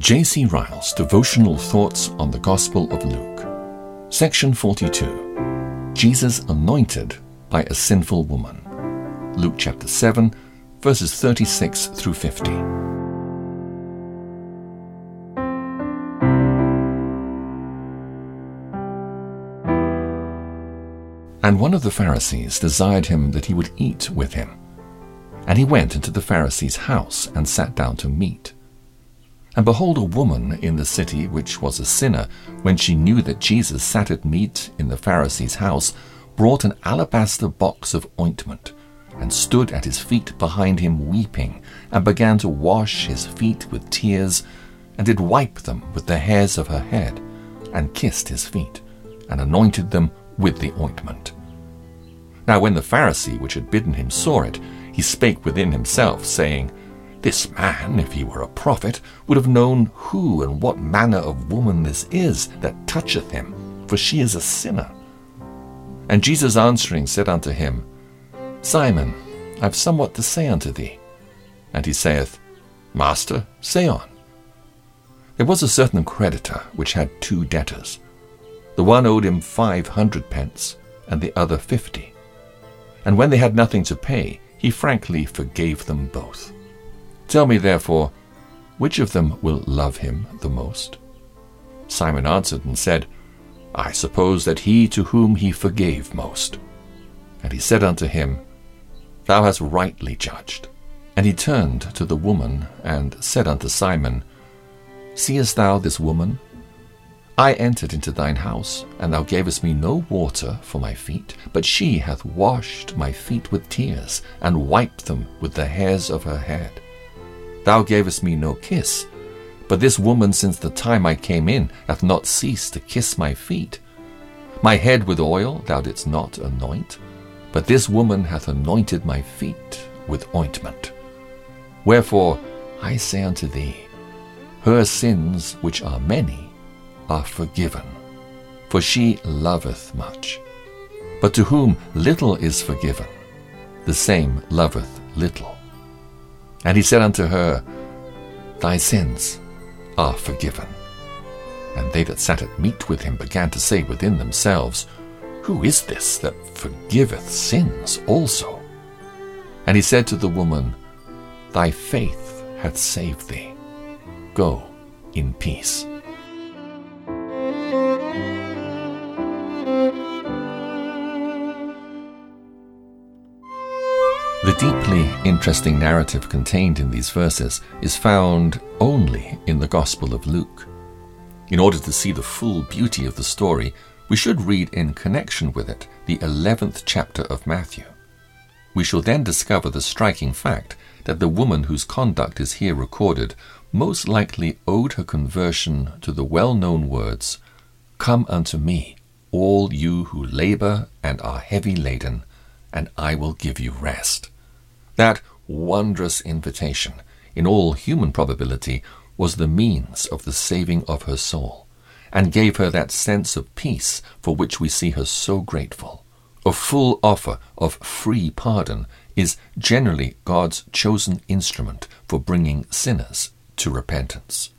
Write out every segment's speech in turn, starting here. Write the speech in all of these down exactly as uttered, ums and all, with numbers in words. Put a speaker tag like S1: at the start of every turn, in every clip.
S1: J C Ryle's Devotional Thoughts on the Gospel of Luke. Section forty-two. Jesus anointed by a sinful woman. Luke chapter seven, verses thirty-six through fifty. And one of the Pharisees desired him that he would eat with him. And he went into the Pharisee's house and sat down to meat. And behold, a woman in the city, which was a sinner, when she knew that Jesus sat at meat in the Pharisee's house, brought an alabaster box of ointment, and stood at his feet behind him weeping, and began to wash his feet with tears, and did wipe them with the hairs of her head, and kissed his feet, and anointed them with the ointment. Now when the Pharisee which had bidden him saw it, he spake within himself, saying, This man, if he were a prophet, would have known who and what manner of woman this is that toucheth him, for she is a sinner. And Jesus answering said unto him, Simon, I have somewhat to say unto thee. And he saith, Master, say on. There was a certain creditor which had two debtors. The one owed him five hundred pence, and the other fifty. And when they had nothing to pay, he frankly forgave them both. Tell me, therefore, which of them will love him the most? Simon answered and said, I suppose that he to whom he forgave most. And he said unto him, Thou hast rightly judged. And he turned to the woman and said unto Simon, Seest thou this woman? I entered into thine house, and thou gavest me no water for my feet, but she hath washed my feet with tears, and wiped them with the hairs of her head. Thou gavest me no kiss, but this woman since the time I came in hath not ceased to kiss my feet. My head with oil thou didst not anoint, but this woman hath anointed my feet with ointment. Wherefore I say unto thee, her sins, which are many, are forgiven, for she loveth much. But to whom little is forgiven, the same loveth little. And he said unto her, Thy sins are forgiven. And they that sat at meat with him began to say within themselves, Who is this that forgiveth sins also? And he said to the woman, Thy faith hath saved thee. Go in peace. The deeply interesting narrative contained in these verses is found only in the Gospel of Luke. In order to see the full beauty of the story, we should read in connection with it the eleventh chapter of Matthew. We shall then discover the striking fact that the woman whose conduct is here recorded most likely owed her conversion to the well-known words, Come unto me, all you who labor and are heavy laden, and I will give you rest. That wondrous invitation, in all human probability, was the means of the saving of her soul, and gave her that sense of peace for which we see her so grateful. A full offer of free pardon is generally God's chosen instrument for bringing sinners to repentance.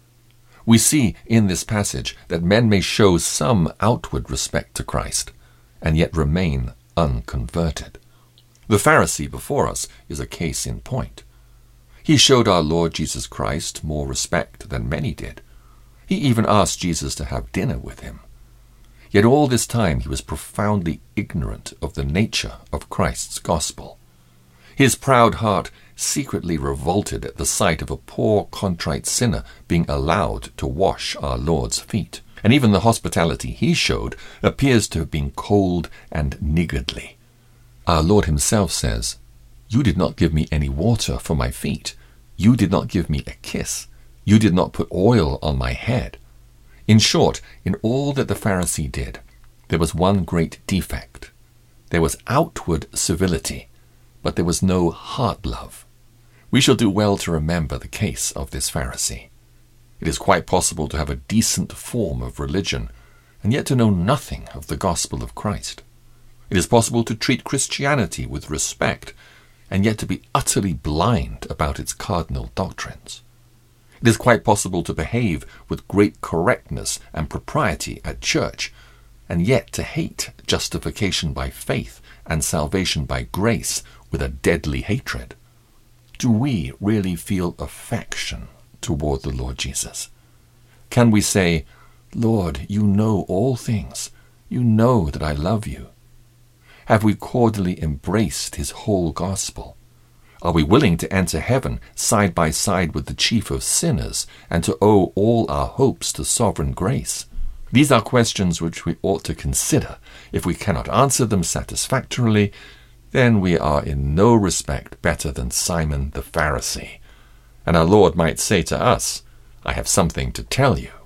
S1: We see in this passage that men may show some outward respect to Christ, and yet remain unconverted. The Pharisee before us is a case in point. He showed our Lord Jesus Christ more respect than many did. He even asked Jesus to have dinner with him. Yet all this time he was profoundly ignorant of the nature of Christ's gospel. His proud heart secretly revolted at the sight of a poor, contrite sinner being allowed to wash our Lord's feet. And even the hospitality he showed appears to have been cold and niggardly. Our Lord himself says, You did not give me any water for my feet. You did not give me a kiss. You did not put oil on my head. In short, in all that the Pharisee did, there was one great defect. There was outward civility, but there was no heart love. We shall do well to remember the case of this Pharisee. It is quite possible to have a decent form of religion, and yet to know nothing of the gospel of Christ. It is possible to treat Christianity with respect, and yet to be utterly blind about its cardinal doctrines. It is quite possible to behave with great correctness and propriety at church, and yet to hate justification by faith and salvation by grace with a deadly hatred. Do we really feel affection toward the Lord Jesus? Can we say, Lord, you know all things. You know that I love you. Have we cordially embraced his whole gospel? Are we willing to enter heaven side by side with the chief of sinners and to owe all our hopes to sovereign grace? These are questions which we ought to consider. If we cannot answer them satisfactorily, then we are in no respect better than Simon the Pharisee. And our Lord might say to us, I have something to tell you.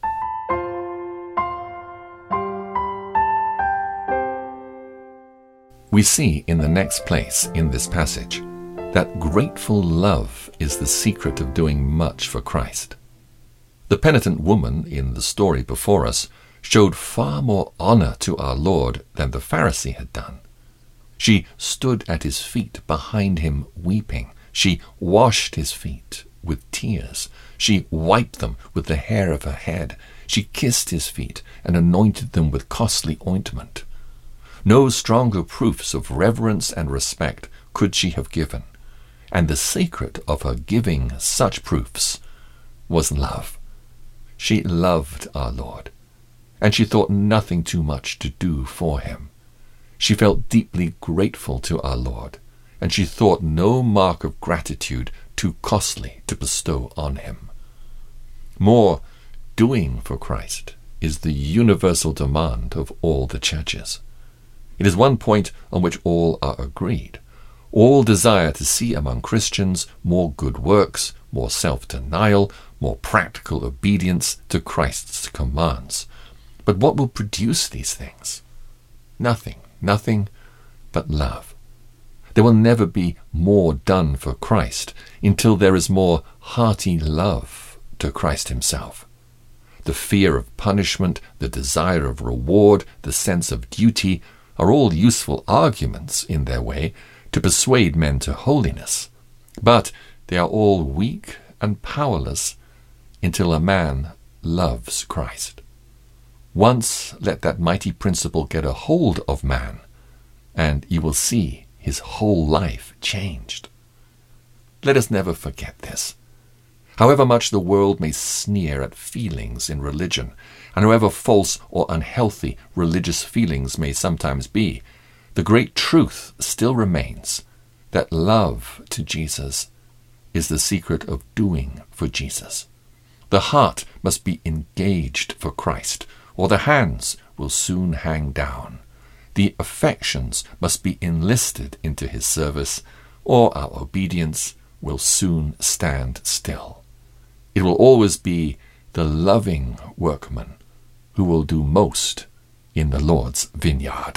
S1: We see in the next place in this passage that grateful love is the secret of doing much for Christ. The penitent woman in the story before us showed far more honor to our Lord than the Pharisee had done. She stood at his feet behind him weeping. She washed his feet with tears. She wiped them with the hair of her head. She kissed his feet and anointed them with costly ointment. No stronger proofs of reverence and respect could she have given, and the secret of her giving such proofs was love. She loved our Lord, and she thought nothing too much to do for him. She felt deeply grateful to our Lord, and she thought no mark of gratitude too costly to bestow on him. More, doing for Christ is the universal demand of all the churches. It is one point on which all are agreed. All desire to see among Christians more good works, more self-denial, more practical obedience to Christ's commands. But what will produce these things? Nothing, nothing but love. There will never be more done for Christ until there is more hearty love to Christ himself. The fear of punishment, the desire of reward, the sense of duty are all useful arguments in their way to persuade men to holiness, but they are all weak and powerless until a man loves Christ. Once let that mighty principle get a hold of man, and you will see his whole life changed. Let us never forget this. However much the world may sneer at feelings in religion, and however false or unhealthy religious feelings may sometimes be, the great truth still remains that love to Jesus is the secret of doing for Jesus. The heart must be engaged for Christ, or the hands will soon hang down. The affections must be enlisted into his service, or our obedience will soon stand still. It will always be the loving workman who will do most in the Lord's vineyard.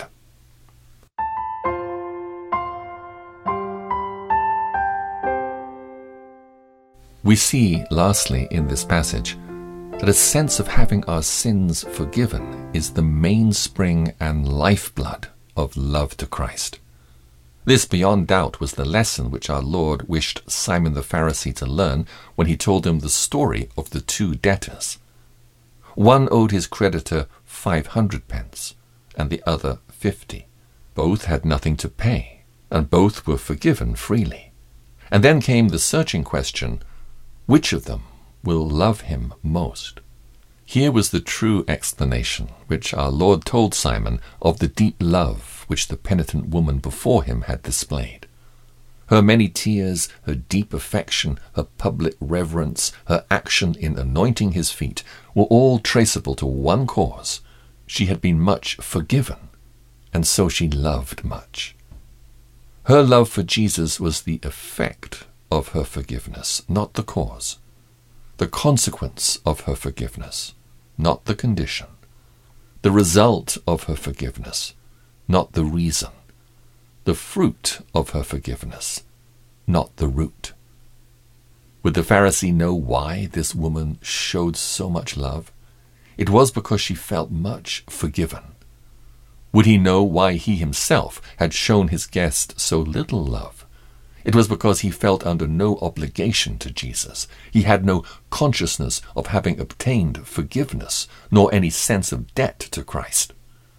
S1: We see, lastly, in this passage, that a sense of having our sins forgiven is the mainspring and lifeblood of love to Christ. This, beyond doubt, was the lesson which our Lord wished Simon the Pharisee to learn when he told him the story of the two debtors. One owed his creditor five hundred pence, and the other fifty. Both had nothing to pay, and both were forgiven freely. And then came the searching question, which of them will love him most? Here was the true explanation which our Lord told Simon of the deep love which the penitent woman before him had displayed. Her many tears, her deep affection, her public reverence, her action in anointing his feet were all traceable to one cause. She had been much forgiven, and so she loved much. Her love for Jesus was the effect of her forgiveness, not the cause. The consequence of her forgiveness, not the condition. The result of her forgiveness, not the reason. The fruit of her forgiveness, not the root. Would the Pharisee know why this woman showed so much love? It was because she felt much forgiven. Would he know why he himself had shown his guest so little love? It was because he felt under no obligation to Jesus. He had no consciousness of having obtained forgiveness, nor any sense of debt to Christ.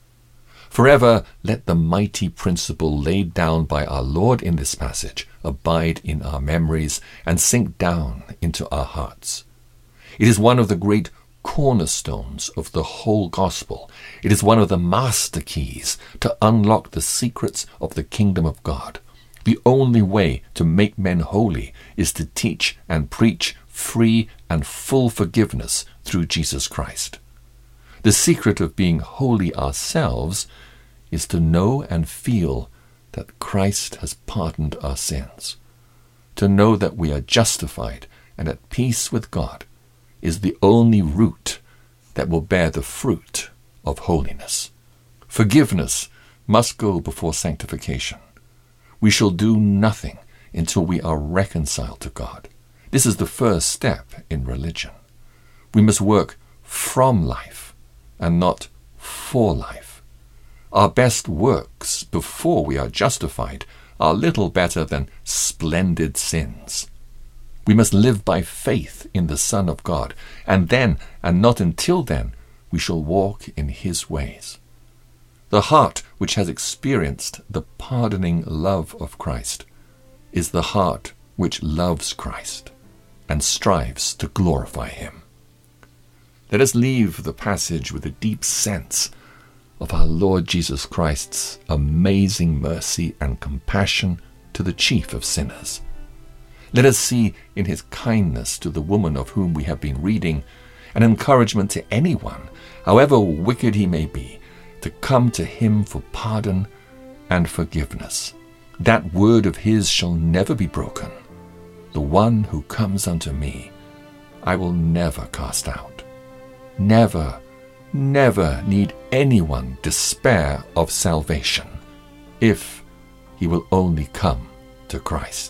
S1: Forever let the mighty principle laid down by our Lord in this passage abide in our memories and sink down into our hearts. It is one of the great cornerstones of the whole gospel. It is one of the master keys to unlock the secrets of the kingdom of God. The only way to make men holy is to teach and preach free and full forgiveness through Jesus Christ. The secret of being holy ourselves is to know and feel that Christ has pardoned our sins. To know that we are justified and at peace with God is the only root that will bear the fruit of holiness. Forgiveness must go before sanctification. We shall do nothing until we are reconciled to God. This is the first step in religion. We must work from life and not for life. Our best works before we are justified are little better than splendid sins. We must live by faith in the Son of God, and then, and not until then, we shall walk in his ways. The heart which has experienced the pardoning love of Christ is the heart which loves Christ and strives to glorify him. Let us leave the passage with a deep sense of our Lord Jesus Christ's amazing mercy and compassion to the chief of sinners. Let us see in his kindness to the woman of whom we have been reading an encouragement to anyone, however wicked he may be, to come to him for pardon and forgiveness. That word of his shall never be broken. The one who comes unto me, I will never cast out. Never, never need anyone despair of salvation, if he will only come to Christ.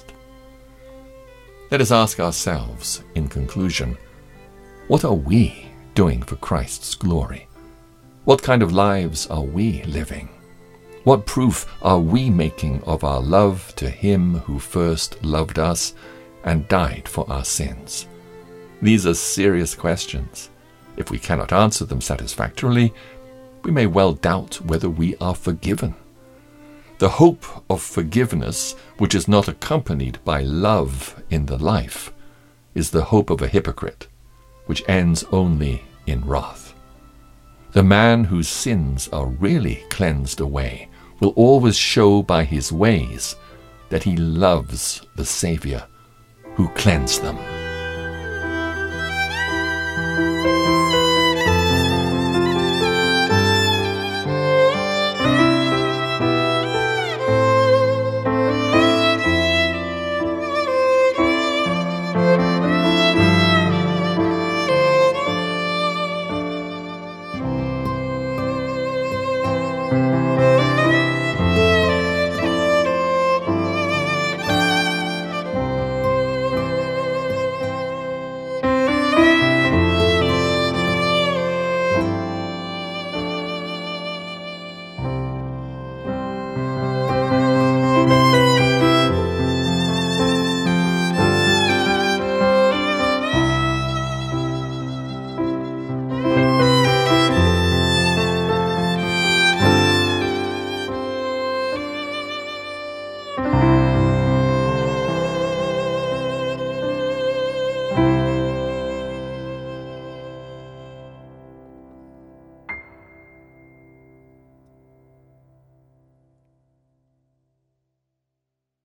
S1: Let us ask ourselves, in conclusion, what are we doing for Christ's glory? What kind of lives are we living? What proof are we making of our love to him who first loved us and died for our sins? These are serious questions. If we cannot answer them satisfactorily, we may well doubt whether we are forgiven. The hope of forgiveness, which is not accompanied by love in the life, is the hope of a hypocrite, which ends only in wrath. The man whose sins are really cleansed away will always show by his ways that he loves the Saviour who cleansed them.